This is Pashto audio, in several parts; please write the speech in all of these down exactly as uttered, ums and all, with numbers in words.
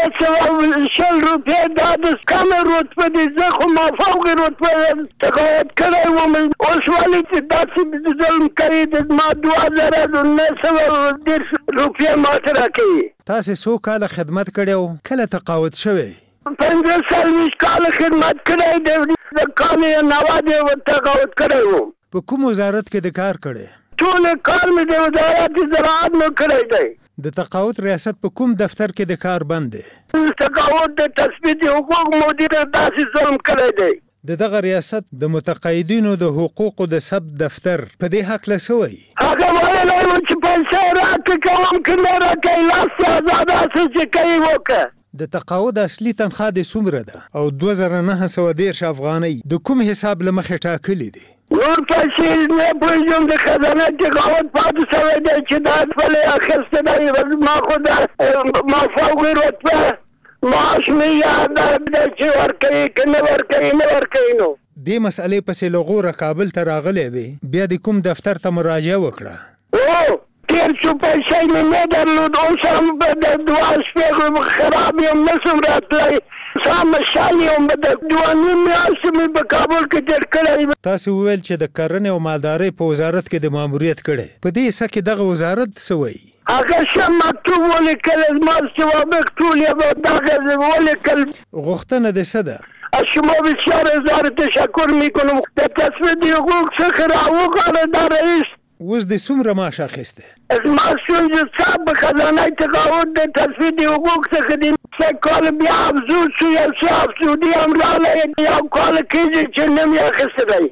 سوه شل روپۍ دا د کمه رتبه دي، زه خو ما فوق رتبه تقاعد کړی وم. اوس ولې چې داسې ظلم کوي، د ما دوه زره نه سوه دېرش روپۍ ماته راکوي. تاسې څو کاله خدمت کړی و؟ کله تقاعد شوی؟ پنځه څلوېښت کاله خدمت کړی دی، د کال یې نوه دی تقاعد کړی وم. په کوم وزارت کې د کار کړی؟ ټول کار مې د وزارت زراعت مو کړی دی. د تقاعد ریاست په کوم دفتر کې د کار بند دی؟ تقاعد د تثبیت حقوق مدیر داسې ظلم کړی دی. د دغه ریاست د متقاعدینو د حقوقو د ثبت دفتر په دې هکله څه وایي؟ هغه ویلی و چې پیسې راکړه کوم که نه راکوي لاس آزاده هسې چې کوي وکړه. د تقاعد اصلي تنخوا دې څومره ده او دوه زره نهه سوه دېرش افغانۍ د کوم حساب له مخې ټاکلي دي؟ نور پیسې نه پوهېږم، د خزانه تقاعد پاتې شوی دی چې دا خپلې اخیستی دی. ما خو دا ما فوق رتبه معاش مې یاد دی چې ورکوي که نه ورکوي نه ورکوي. نو دې مسئلې پسې له غوره کابل ته راغلی وې، بیا د کوم دفتر ته مراجعه وکړه؟ او تیر شو پیسې مې نه درلود، اوس هم د دوه شپې خراب یم، نه شم راتلی. سم شال یم، د دوه نیم میاشتې مې په کابل کې تېر کړی. تاسې وویل چې د کرنې او مالدارۍ په وزارت کې د ماموریت کړی، په دې حصه کې دغه وزارت څه وایي؟ هغه ښه مکتوب ولیکل، زما سوابق ټول یې دغه ولیکل. غوښتنه دې څه ده؟ از شما بسیار هزار تشکر میکنم. در تصویب حقوق څخه راوغواړه دا رئیس. اوس دې څومره معاش اخیستی؟ زما ستونزې صاحب په خزانه تقاعد د تصویب حقوق څخه دي. سه کال بیا افزود شو، یو څه افزودي هم راغلی، یو کال کېږي چې نه مې اخیستی دی.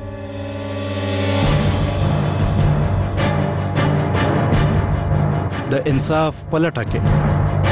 د انصاف په لټه کې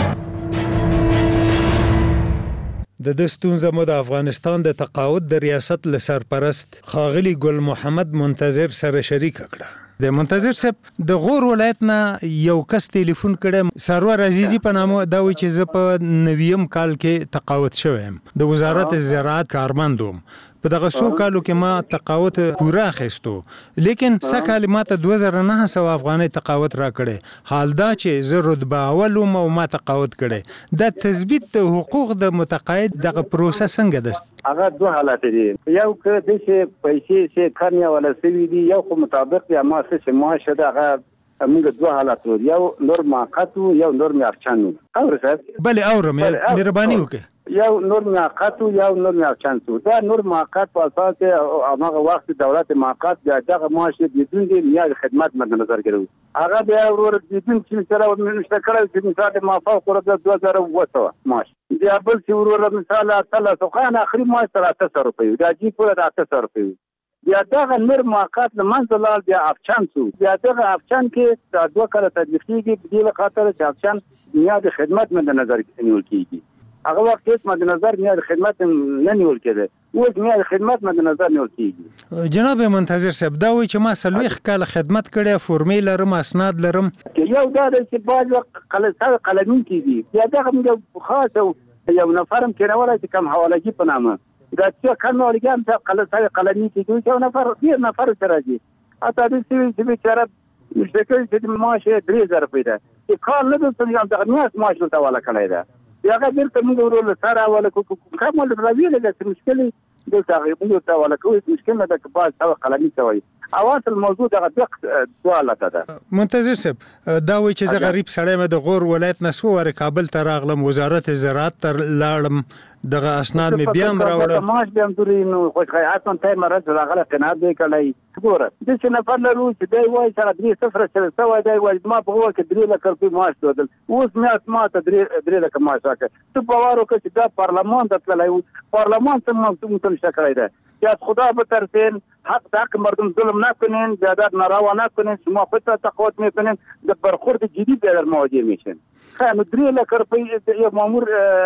د ده ستونزه مو د افغانستان د تقاعد د ریاست له سرپرست ښاغلي ګل محمد منتظر سره شریکه کړه. د منتظر صاحب د غور ولایت نه یو کس تلیفون کړی، سرور عزیزي په نامه، دا وایي چې زه په نویم کال کې تقاعد شوی یم، د وزارت زراعت کارمند وم. په دغه څو کالو کې ما تقاعد پوره اخیستو، لیکن څه کال ما ته دوه زره نهه سوه افغانۍ تقاعد را کړی. حال دا چې زه رتبه اول وم او ما تقاعد کړی. دا تثبیت د حقوق د متقاعد دغه پروسه څنګه ده؟ هغه دوه حالات دي، یو که داسې پیسې چې کار یې ولا سوي دي، یو خو مطابق یا ما څه چې معاش ده، هغه موږ دوه حالات لرو، یو نور موقت و یو نور میافچن و. اورې صاحب؟ بلې اورم، مهرباني وکړئ. یو نور موقت و یو نور میافچن و. دا نور موقت په اساس هغه وخت دولت موقت بیا دغه معاش بدون د نیاز خدمت مد نظر ګرځي. هغه بیا ورور بدون چې سره ونشته کړی چې مثال مافوق ورته دوه زره اووه سوه معاش. بیا بل چې ورور مثال اتلس سوه اخري معاش تر اته سوه روپۍ، دا جي پوره د اته سوه روپۍ. بیا دغه نور موقت له منځه لاړ، بیا افچن شو. بیا دغه افچن کې دا دوه کاله تطبیق کېږي په دې خاطر چې افچن نیاز خدمت مد نظر کې نیول کېږي. هغه وخت هیڅ مد نظر نیاز خدمت نه نیول کېده، اوس نیاز خدمت مد نظر نیول کېږي. جناب منتظر صاحب، دا وایي چې ما څلوېښت کاله خدمت کړی، فورمې لرم، اسناد لرم. یو دا دی چې بعض وخت قلمین کېږي، بیا دغه موږ خاص یو نفر هم کېنولی چې کم حوالهګي په نامه دا چې کم حوالهګي هم ته قلمین کېږي، یو نفر ډېر نفر سره راځي. حتی داسې وي چې بېچاره مشته کوي چې معاش یې درې زره روپۍ ده، چې کار نه درته دغه میاشت معاش ورته حواله کړی ده. بیا هغه بېرته موږ ورور له سره حواله کړو، کوم ولې راویلې ده چې مشکل یې دلته هغې موږ ورته حواله کوو، مشکل نه ده که بعض سوه قلمي ته وایي. اواصل موضوع دغه دوه حالته ده. منتظر صاحب، دا وایي چې زه غریب سړی یم، د غور ولایت نه څو وارې کابل ته راغلم، وزارت زراعت ته لاړم، دغه اسناد مې بیا هم راوړل. معاش بیا هم تورې نو خوشخیاتن ته مرض راغلی، قناعت دی کړی. ګوره داسې نفر لرو چې دی وایي سره درې صفره سره سوی دی، وایي زما په غوږ کې درې لکه روپۍ معاش درلودل، اوس میاشت ما ته درې درې لکه معاش راکړه. ته باور وکړه چې دا پارلمان ته تللی و، پارلمان څه موږ نشته کړی دی. یا از خدا بترسین، حق به حق مردم ظلم نکنین، زیادت ناروا نکنین، شما خودتان تقاعد میکنین، در برخورد جدی در مواجه میشین. خیلی نو درې لکه روپۍ یو مامور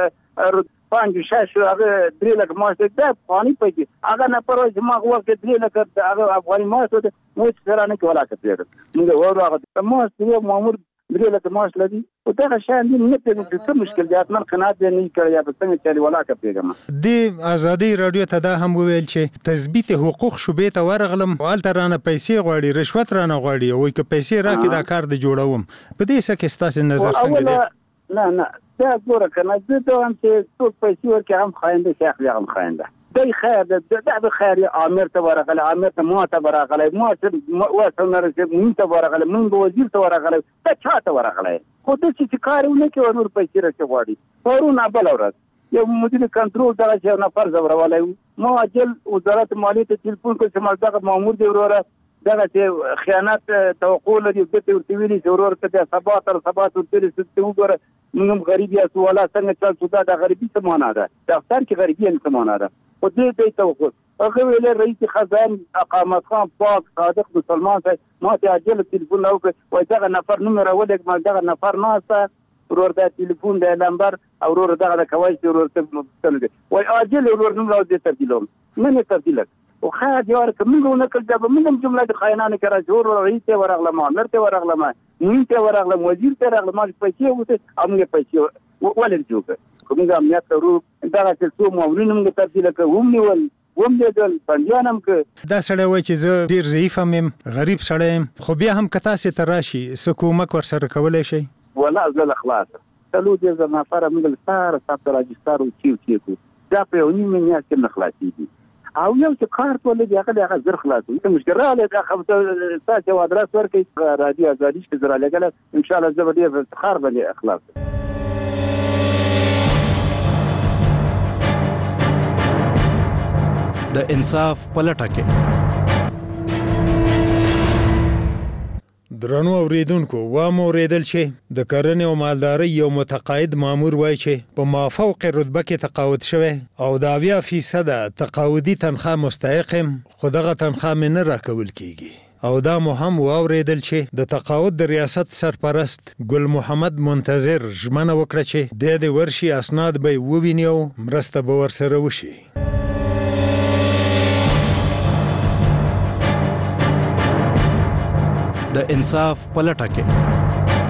پنج شش هغه درې لکه معاش دی، دا افغاني پیسې. هغه نفر وایي چې ما هغه وخت درې لکه هغه افغاني معاش دی، موږ سره نه کې ولاکه پرېږدم. موږ وایو هغه معاش یو مامور درې لکه معاش لري، او دغه شیان دي نه پوهېږم چې څه مشکل دی، حتما قناعت یې نه کړی، یا به څنګه چې ولاکه پرېږدم. د ازادۍ راډیو ته دا هم وویل چې تثبیت حقوق شعبې ته ورغلم، هلته رانه پیسې غواړي، رشوت رانه غواړي، وایي که پیسې راکړي دا کار د جوړوم. په دې څه کې ستاسې نظر څنګه دی؟ نه نه دا ګوره کنه زه دا هم چې څوک پیسې ورکړي هم خاینده شي اخلي هم خاینده دی خیر دا به خیر عامر ته ورغلی عامر ته ما ته ورغلی ما ته واسه چې مونږ ته ورغلی مونږ وزیر ته ورغلی دا چا ته ورغلی خو داسې چې کار ونه کوي نور پیسې راڅخه غواړي پرون بله ورځ یو مدیر کنټرول دغه چې نفر زورولی ما اجل وزارت مالیې ته تلیفون کړ چې ما دغه مامور دی وروره دغه چې خیانت توقع لري دته ورته ویلي چې وروره ته د سبا تر سبا ته ورته وګوره موږ غریب یو ولا څنګه چل څه دا غریبي څه معنا ده دفتر کې غریبي څه معنا ده خو دې دې توقع هغه ویل رئیس خزان اقامت خان پاک صادق مسلمان ته ما ته اجل تلیفون وکړ وای دغه نفر نومره ولګ ما دغه نفر ناسه ورور د تلیفون د نمبر او ورور دغه د کوي چې ورور ته مستند وای اجل ورور نوم راو دې تبدیلوم من تبدیلک او خاص یو ورک موږ نه کړ دا موږ جمله د خاینانه کرا جوړ رئیس ورغله مامر ته ورغله ما مين ته ورغله وزیر ته ورغله ما پیسې وته امنه پیسې ولر جوړه کومه امنیت ورو دا چې څو مامورین موږ تبدیل کوم نیول وم دې پنځانم ک دا سړی وای چې زه ډیر ضعیف ام غریب سړی ام خو بیا هم کتا سي تراشي سکومک ور سره کولای شي ولا زل اخلاص تلو دې زما فره موږ سره ساتل راجستر او چیو چیو دا په یونی منیا کې نخلاصي دي او یو چې کار ټول دی هغه هغه زر خلاصو ته مشکل راغلی دا خبره تاسو ادرس ورکړئ رادیو ازادي چې زرا لګل ان شاء الله زه به ډیر افتخار باندې اخلاص د انصاف پلټه کې درنو اوریدونکو و مو اوریدل چې د کرنې او مالدارۍ یو متقاعد مامور وای چې په مافوق رتبه کې تقاعد شوی او د اویا فیصد تقاعدي تنخواه مستحق خو دغه تنخواه مې نه راکول کیږي او دا مو هم واوریدل چې د تقاعد د ریاست سرپرست ګل محمد منتظر ژمنه وکړه چې د دې ورشي اسناد به وویني او مرسته به ورسره وشي د انصاف پلټه کې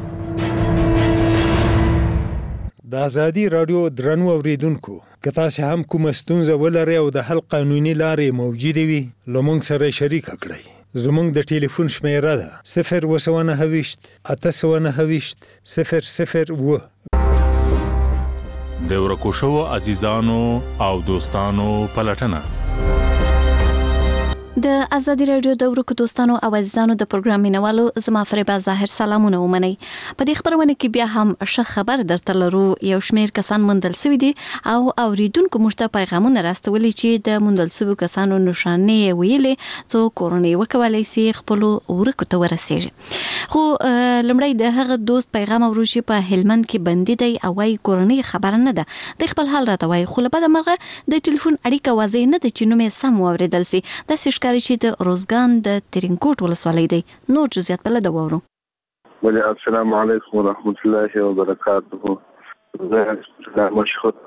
د ازادي رادیو درنو اوریدونکو که تاسو هم کوم ستونزه ولرئ او د حل قانوني لارې موجوده وي لمونږ سره شریک کړئ زمونږ د ټلیفون شمیره ده صفر اووه نهه ویشت اته سوه نهه ویشت صفر صفر اووه د ورکو شوو عزیزانو او دوستانو پلټنه د ازادي رادیو د ورکو دوستانو او عزیزانو د پروګرام مینوالو زما فریبا ظاهر سلامونه ومني په دې خبرونه کې بیا هم ښه خبر درته لرو یو شمیر کسان مندل سوي دي او اوریدونکو مشته پیغامونه راستولي چې د مندل سوي کسانو نشانه ویلې څو کورونی وکولای سي خپل ورکو ته ورسیږي خو لمړی د هغه دوست پیغام ورو چې په هلمند کې بندي دی او وايي کورونی خبر نه ده د خپل حال راته وايي خو په دمرغه د ټلیفون اړیکه واځي نه د چینو سم اوریدل سي د کاری چې د روزګان د ترینکوټ ولسوالۍ دی نور جزئیات بل د وورو ولی السلام علیکم ورحمت الله وبرکاته زه مشخص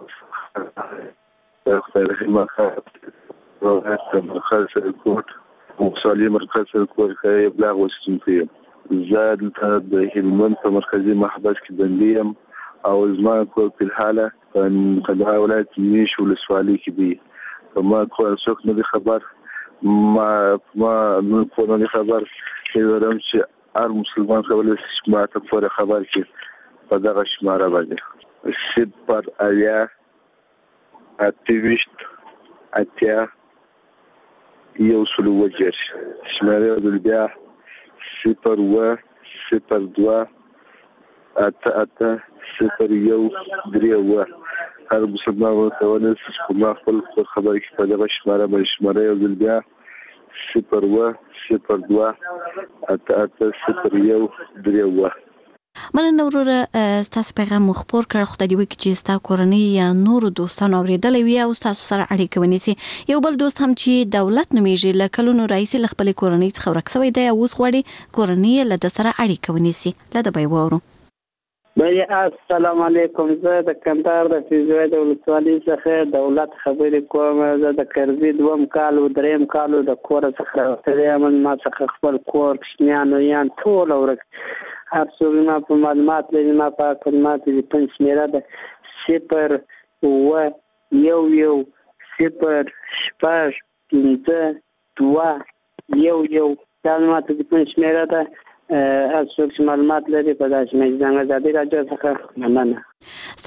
خیر خدمه روزګار مرکز ترینکوټ مصالحه مرکز ترینکوټ کې ابلاغ وسیم زاد د هلمند په مرکزی محبس کې بندیم او زما کو په حاله په قضا ولایت نیش ولسوالۍ کې دی ما کو څوک نه خبر ما ما نو په نړۍ خبر کېږم چې هر مسلمان کولای شي ما ته پوره خبر کړي په دغه شماره باندې صفر اویا اته اتیا یو سلو وجر شماره د بیا صفر و صفر دوه اته اته صفر یو درې و هر مسلمان ورته چې ما خپل خبر کې په دغه شماره باندې شماره یو ځل بیا صفر و صفر دوه اته اته صفر یو درې و مننه وروره ستاسو پیغام مخبر کړ خو د دې وکی چې ستاسو کورنۍ یا نور دوستانو اوریدلې وي او تاسو سره اړیکه ونیسي یو بل دوست هم چې دولت نومیږي لکه لونو رئیس خپل کورنۍ څخه ورکسوي دی او اوس غواړي کورنۍ له د سره اړیکه ونیسي له د بیوورو بیا السلام علیکم زه د کندهار د فیضوي د ولسوالۍ څخه دولت خبرې کوم زه د کرزي دوم کال او دریم کال د کور څخه راوتلم ما څخه خپل کور کښنیانو یان ټول ورک هر څو ما په معلومات لري ما په کلمات دي پنځ میرا د صفر و یو یو صفر شپږ پنځه دوه یو یو دا ما ته پنځ میرا د څوک چې معلومات لري په داسې میدان ازادي راډیو څخه مننه.